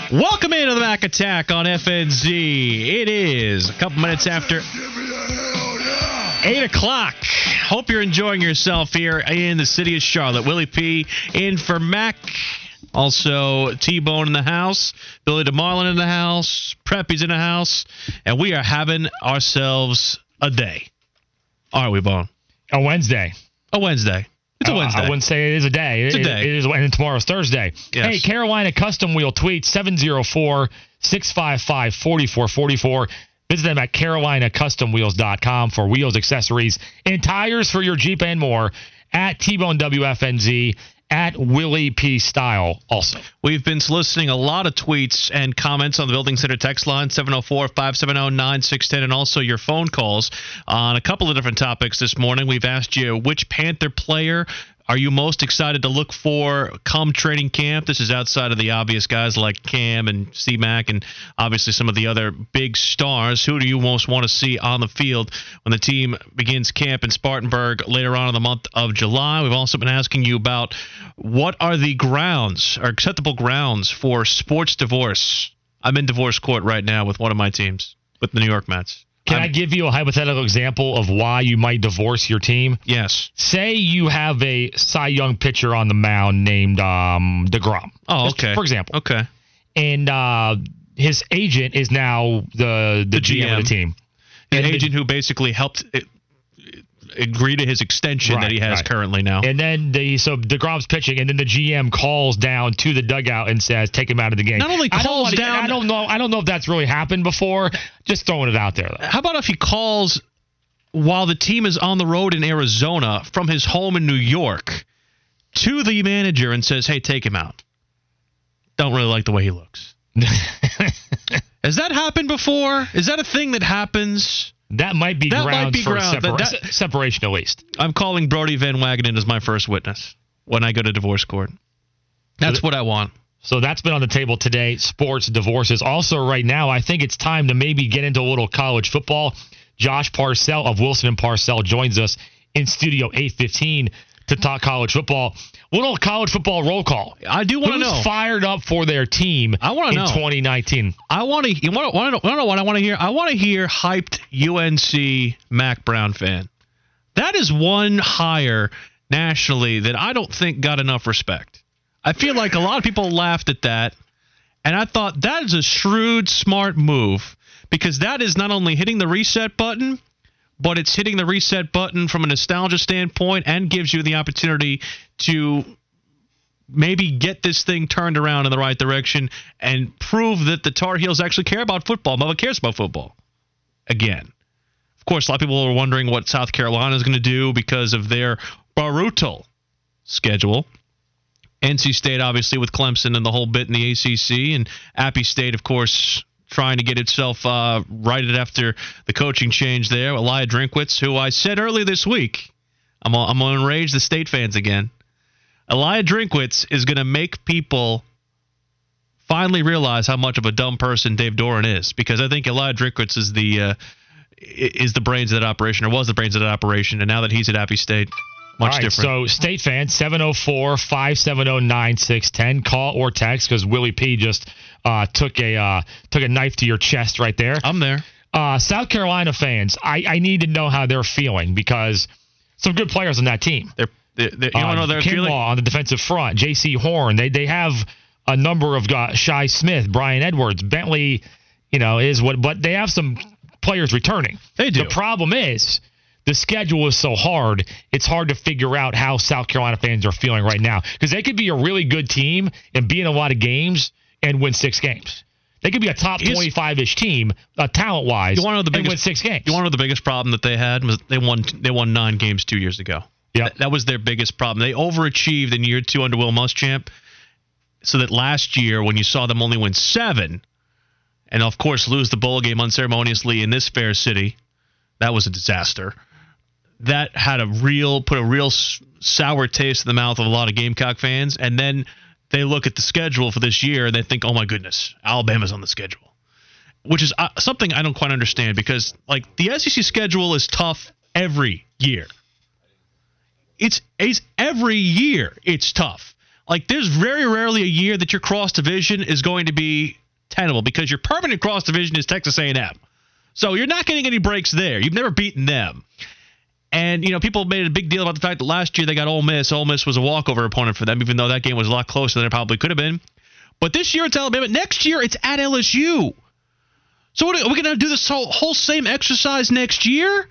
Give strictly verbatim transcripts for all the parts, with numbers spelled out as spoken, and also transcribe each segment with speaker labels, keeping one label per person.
Speaker 1: Welcome into the Mac Attack on F N Z. It is a couple minutes after eight o'clock. Hope you're enjoying yourself here in the city of Charlotte. Willie P. in for Mac. Also, T-Bone in the house. Billy DeMarlin in the house. Preppy's in the house. And we are having ourselves a day. Aren't we, Bone?
Speaker 2: A Wednesday.
Speaker 1: A Wednesday. It's a Wednesday.
Speaker 2: I wouldn't say it is a day.
Speaker 1: It's
Speaker 2: it,
Speaker 1: a day.
Speaker 2: It is, and tomorrow's Thursday.
Speaker 1: Yes.
Speaker 2: Hey, Carolina Custom Wheel tweet seven oh four, six five five, four four four four. Visit them at carolina custom wheels dot com for wheels, accessories, and tires for your Jeep and more. At T-Bone W F N Z. At Willie P. Style also.
Speaker 1: We've been soliciting a lot of tweets and comments on the Building Center text line, seven oh four, five seven oh, nine six one oh, and also your phone calls on a couple of different topics this morning. We've asked you, which Panther player are you most excited to look for come training camp? This is outside of the obvious guys like Cam and C-Mac and obviously some of the other big stars. Who do you most want to see on the field when the team begins camp in Spartanburg later on in the month of July? We've also been asking you about what are the grounds or acceptable grounds for sports divorce. I'm in divorce court right now with one of my teams, with the New York Mets.
Speaker 2: Can
Speaker 1: I'm,
Speaker 2: I give you a hypothetical example of why you might divorce your team?
Speaker 1: Yes.
Speaker 2: Say you have a Cy Young pitcher on the mound named um, DeGrom.
Speaker 1: Oh,
Speaker 2: Just
Speaker 1: okay.
Speaker 2: for example.
Speaker 1: Okay.
Speaker 2: And uh, his agent is now the, the,
Speaker 1: The
Speaker 2: G M,
Speaker 1: G M
Speaker 2: of the team.
Speaker 1: The
Speaker 2: and
Speaker 1: agent
Speaker 2: the,
Speaker 1: who basically helped it, agree to his extension
Speaker 2: right,
Speaker 1: that he has
Speaker 2: right.
Speaker 1: currently now.
Speaker 2: And then the so DeGrom's pitching, and then the G M calls down to the dugout and says, "Take him out of the game."
Speaker 1: Not only
Speaker 2: I
Speaker 1: calls
Speaker 2: don't,
Speaker 1: down.
Speaker 2: I don't know. I don't know if that's really happened before. Just throwing it out there, though.
Speaker 1: How about if he calls while the team is on the road in Arizona from his home in New York to the manager and says, "Hey, take him out. Don't really like the way he looks." Has that happened before? Is that a thing that happens?
Speaker 2: That might be
Speaker 1: That
Speaker 2: grounds
Speaker 1: might be
Speaker 2: for
Speaker 1: ground.
Speaker 2: separa-
Speaker 1: That- that-
Speaker 2: separation, at least.
Speaker 1: I'm calling Brody Van Wagenen as my first witness when I go to divorce court. That's
Speaker 2: So th-
Speaker 1: what I want.
Speaker 2: So that's been on the table today, sports, divorces. Also, right now, I think it's time to maybe get into a little college football. Josh Parcell of Wilson and Parcell joins us in studio eight fifteen to talk college football. Little college football roll call.
Speaker 1: I do want to
Speaker 2: Who's
Speaker 1: know.
Speaker 2: fired up for their team
Speaker 1: I want to
Speaker 2: in
Speaker 1: know.
Speaker 2: twenty nineteen?
Speaker 1: I want to. You want to want to know what I want to hear? I want to hear hyped U N C Mac Brown fan. That is one hire nationally that I don't think got enough respect. I feel like a lot of people laughed at that, and I thought that is a shrewd, smart move because that is not only hitting the reset button, but it's hitting the reset button from a nostalgia standpoint and gives you the opportunity to maybe get this thing turned around in the right direction and prove that the Tar Heels actually care about football. Bubba cares about football. Again. Of course, a lot of people are wondering what South Carolina is going to do because of their brutal schedule. N C State, obviously, with Clemson and the whole bit in the A C C. And Appy State, of course, trying to get itself uh, righted after the coaching change there. Elijah Drinkwitz, who I said earlier this week, I'm, I'm going to enrage the State fans again. Elijah Drinkwitz is going to make people finally realize how much of a dumb person Dave Doran is, because I think Elijah Drinkwitz is the uh, is the brains of that operation, or was the brains of that operation, and now that he's at Appy State, much
Speaker 2: All right,
Speaker 1: different.
Speaker 2: So, State fans, seven oh four, five seven oh, nine six one oh. Call or text because Willie P just uh, took a uh, took a knife to your chest right there.
Speaker 1: I'm there.
Speaker 2: Uh, South Carolina fans, I, I need to know how they're feeling because some good players on that team.
Speaker 1: They're, they're, they're, you
Speaker 2: uh,
Speaker 1: want to know their
Speaker 2: Kinlaw
Speaker 1: feeling?
Speaker 2: on the defensive front, J C Horn. They they have a number of guys, Shai Smith, Brian Edwards, Bentley. You know is what, but they have some players returning.
Speaker 1: They do.
Speaker 2: The problem is the schedule is so hard. It's hard to figure out how South Carolina fans are feeling right now because they could be a really good team and be in a lot of games and win six games. They could be a top twenty-five-ish team, uh, talent-wise,
Speaker 1: you want to know the
Speaker 2: and
Speaker 1: biggest,
Speaker 2: win six games.
Speaker 1: You want to know the biggest problem that they had? Was they won they won nine games two years ago.
Speaker 2: Yeah,
Speaker 1: that, that was their biggest problem. They overachieved in year two under Will Muschamp, so that last year when you saw them only win seven, and of course lose the bowl game unceremoniously in this fair city, that was a disaster. That had a real put a real sour taste in the mouth of a lot of Gamecock fans, and then they look at the schedule for this year and they think, oh my goodness, Alabama's on the schedule, which is uh, something I don't quite understand because like the S E C schedule is tough every year. It's, it's every year it's tough. Like, there's very rarely a year that your cross division is going to be tenable because your permanent cross division is Texas A and M. So you're not getting any breaks there. You've never beaten them. And, you know, people made a big deal about the fact that last year they got Ole Miss. Ole Miss was a walkover opponent for them, even though that game was a lot closer than it probably could have been. But this year it's Alabama. Next year it's at L S U. So what, are we going to do this whole, whole same exercise next year?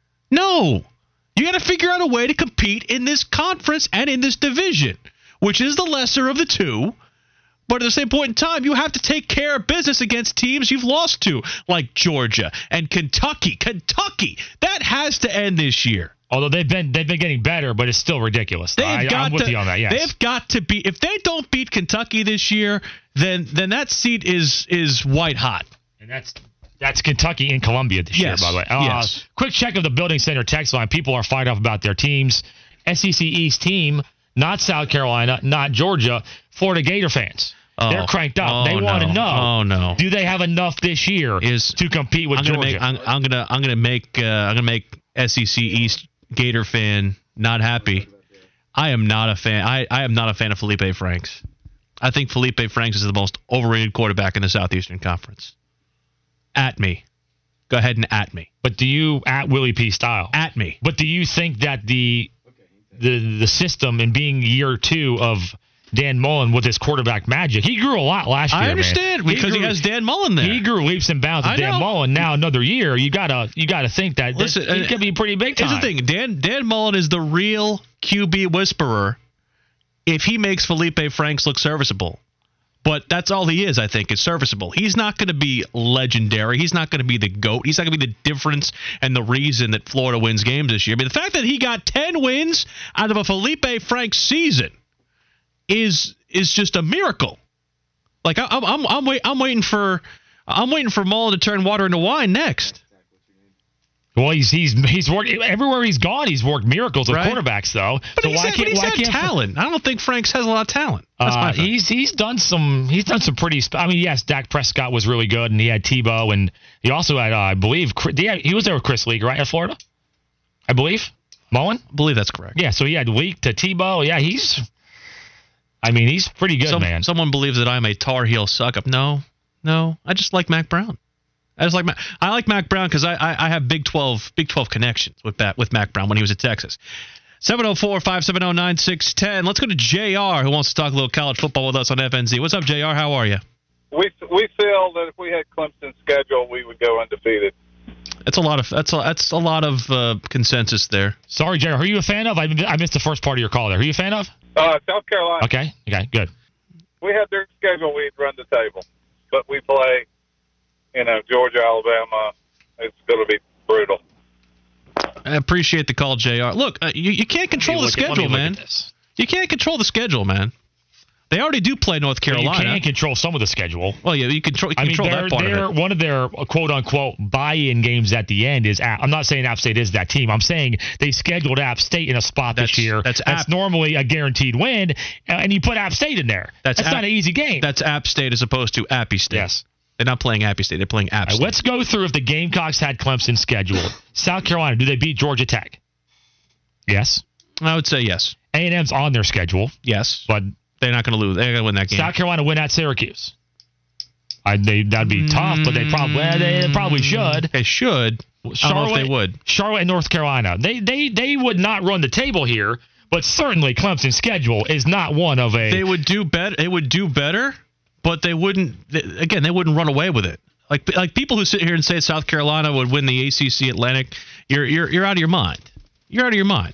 Speaker 1: No. You got to figure out a way to compete in this conference and in this division, which is the lesser of the two. But at the same point in time, you have to take care of business against teams you've lost to, like Georgia and Kentucky. Kentucky, that has to end this year.
Speaker 2: Although they've been they've been getting better, but it's still ridiculous.
Speaker 1: They've
Speaker 2: I,
Speaker 1: got
Speaker 2: I'm with
Speaker 1: to,
Speaker 2: you on that. Yes.
Speaker 1: They've got to be. If they don't beat Kentucky this year, then then that seat is is white hot.
Speaker 2: And that's that's Kentucky in Columbia this
Speaker 1: yes.
Speaker 2: year, by the way. Uh,
Speaker 1: yes.
Speaker 2: Quick check of the Building Center text line. People are fired up about their teams. S E C East team, not South Carolina, not Georgia. Florida Gator fans.
Speaker 1: Oh,
Speaker 2: They're cranked up.
Speaker 1: Oh,
Speaker 2: they want to
Speaker 1: no.
Speaker 2: know.
Speaker 1: Oh no!
Speaker 2: Do they have enough this year
Speaker 1: is,
Speaker 2: to compete with
Speaker 1: I'm gonna
Speaker 2: Georgia?
Speaker 1: Make, I'm, I'm gonna I'm gonna make uh, I'm gonna make S E C East Gator fan not happy. I am not a fan. I, I am not a fan of Felipe Franks. I think Felipe Franks is the most overrated quarterback in the Southeastern Conference. At me. Go ahead and at me.
Speaker 2: But do you at Willie P style?
Speaker 1: At me.
Speaker 2: But do you think that the the the system and being year two of Dan Mullen with his quarterback magic, he grew a lot last year.
Speaker 1: I understand
Speaker 2: man.
Speaker 1: because he,
Speaker 2: grew,
Speaker 1: he has Dan Mullen there.
Speaker 2: He grew leaps and bounds with Dan Mullen. Now another year, you gotta you gotta think that
Speaker 1: Listen,
Speaker 2: this, he could be pretty big time.
Speaker 1: Here's the thing: Dan Dan Mullen is the real Q B whisperer. If he makes Felipe Franks look serviceable. But that's all he is, I think, is serviceable. He's not going to be legendary. He's not going to be the GOAT. He's not going to be the difference and the reason that Florida wins games this year. I mean, the fact that he got ten wins out of a Felipe Franks season is is just a miracle. Like I, I'm I'm I'm, wait, I'm waiting for I'm waiting for Mullen to turn water into wine next.
Speaker 2: Well, he's he's he's worked everywhere he's gone. He's worked miracles with
Speaker 1: right.
Speaker 2: quarterbacks, though.
Speaker 1: But
Speaker 2: so
Speaker 1: he's
Speaker 2: why
Speaker 1: had,
Speaker 2: can't
Speaker 1: he's
Speaker 2: why
Speaker 1: had
Speaker 2: can't
Speaker 1: talent? I don't think Franks has a lot of talent. That's
Speaker 2: uh,
Speaker 1: my thing.
Speaker 2: He's he's done some he's done some pretty. I mean, yes, Dak Prescott was really good, and he had Tebow, and he also had uh, I believe he, he was there with Chris Leak, right, at Florida. I believe Mullen.
Speaker 1: I believe that's correct.
Speaker 2: Yeah, so he had Leak to Tebow. Yeah, he's. I mean, he's pretty good,
Speaker 1: Some,
Speaker 2: man.
Speaker 1: Someone believes that I'm a Tar Heel suck up. No, no, I just like Mac Brown. I just like Mac, I like Mac Brown because I, I I have Big twelve Big twelve connections with that with Mac Brown when he was at Texas. seven oh four, five seven oh, nine six one oh. Let's go to J R who wants to talk a little college football with us on F N Z. What's up, J R? How are you?
Speaker 3: We we feel that if we had Clemson's schedule, we would go undefeated.
Speaker 1: That's a lot of that's a, that's a lot of uh, consensus there.
Speaker 2: Sorry, Jerry. Are you a fan of? I, I missed the first part of your call there. Are you a fan of?
Speaker 3: Uh, South Carolina.
Speaker 2: Okay. Okay. Good.
Speaker 3: We had their schedule, we'd run the table, but we play. You know, Georgia, Alabama, it's going to be brutal.
Speaker 1: I appreciate the call, J R. Look, uh, you, you can't control the schedule, at, man. You can't control the schedule, man. They already do play North Carolina.
Speaker 2: Well, you can control some of the schedule.
Speaker 1: Well, yeah, you control, you
Speaker 2: I mean,
Speaker 1: control that part
Speaker 2: they're,
Speaker 1: of it.
Speaker 2: One of their quote-unquote buy-in games at the end is App. I'm not saying App State is that team. I'm saying they scheduled App State in a spot
Speaker 1: that's,
Speaker 2: this year.
Speaker 1: That's,
Speaker 2: that's
Speaker 1: App,
Speaker 2: normally a guaranteed win, and you put App State in there. That's, that's App, not an easy game.
Speaker 1: That's App State as opposed to Appy State.
Speaker 2: Yes.
Speaker 1: They're not playing Appy State. They're playing App State.
Speaker 2: Right, let's go through if the Gamecocks had Clemson scheduled. South Carolina, do they beat Georgia Tech? Yes.
Speaker 1: I would say yes.
Speaker 2: A and M's on their schedule.
Speaker 1: Yes.
Speaker 2: But
Speaker 1: they're not going to lose. They're going to win that game.
Speaker 2: South Carolina win at Syracuse. I, they, that'd be mm, tough, but they probably well, they probably should.
Speaker 1: They should. Charlotte, I don't know if they would.
Speaker 2: Charlotte and North Carolina. They they they would not run the table here, but certainly Clemson's schedule is not one of a.
Speaker 1: They would do better. They would do better, but they wouldn't. They, again, they wouldn't run away with it. Like like people who sit here and say South Carolina would win the A C C Atlantic, you're you're you're out of your mind. You're out of your mind.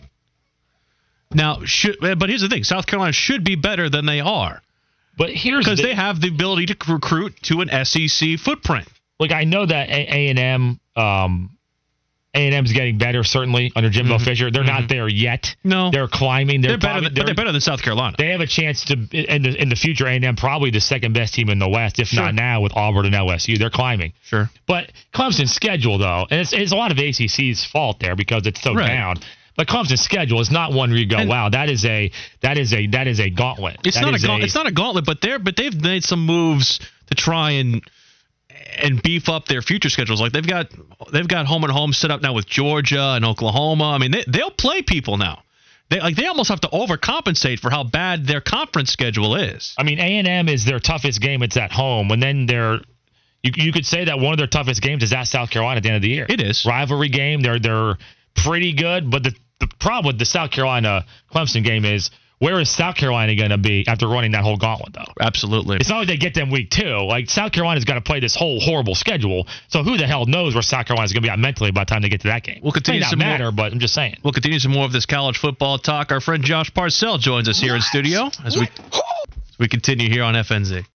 Speaker 1: Now, should, but here's the thing: South Carolina should be better than they are.
Speaker 2: But here's
Speaker 1: because
Speaker 2: the,
Speaker 1: they have the ability to recruit to an S E C footprint.
Speaker 2: Look, I know that A and M, um, A and M's getting better certainly under Jimbo mm-hmm. Fisher. They're mm-hmm. not there yet.
Speaker 1: No,
Speaker 2: they're climbing. They're,
Speaker 1: they're better.
Speaker 2: Probably,
Speaker 1: Than,
Speaker 2: they're,
Speaker 1: but they're better than South Carolina.
Speaker 2: They have a chance to in the, in the future. A and M probably the second best team in the West, if
Speaker 1: sure.
Speaker 2: not now with Auburn and L S U. They're climbing.
Speaker 1: Sure.
Speaker 2: But Clemson's schedule though, and it's, it's a lot of A C C's fault there because it's so
Speaker 1: right.
Speaker 2: down. But Clemson's schedule is not one where you go, and wow, that is a that is a that is a gauntlet.
Speaker 1: It's
Speaker 2: that
Speaker 1: not a,
Speaker 2: a
Speaker 1: gauntlet, it's not a gauntlet, but they're but they've made some moves to try and and beef up their future schedules. Like they've got they've got home and home set up now with Georgia and Oklahoma. I mean, they, they'll play people now. they like they almost have to overcompensate for how bad their conference schedule is.
Speaker 2: I mean, A and M is their toughest game. It's at home, and then they're you you could say that one of their toughest games is at South Carolina at the end of the year.
Speaker 1: It is
Speaker 2: rivalry game. They're they're pretty good, but the the problem with the South Carolina Clemson game is, where is South Carolina going to be after running that whole gauntlet, though?
Speaker 1: Absolutely.
Speaker 2: It's not like they get them week two. Like, South Carolina's got to play this whole horrible schedule, so who the hell knows where South Carolina's going to be at mentally by the time they get to that game?
Speaker 1: We'll continue
Speaker 2: it may not
Speaker 1: some
Speaker 2: matter,
Speaker 1: more,
Speaker 2: but I'm just saying.
Speaker 1: We'll continue some more of this college football talk. Our friend Josh Parcell joins us here in studio as we, as we continue here on F N Z.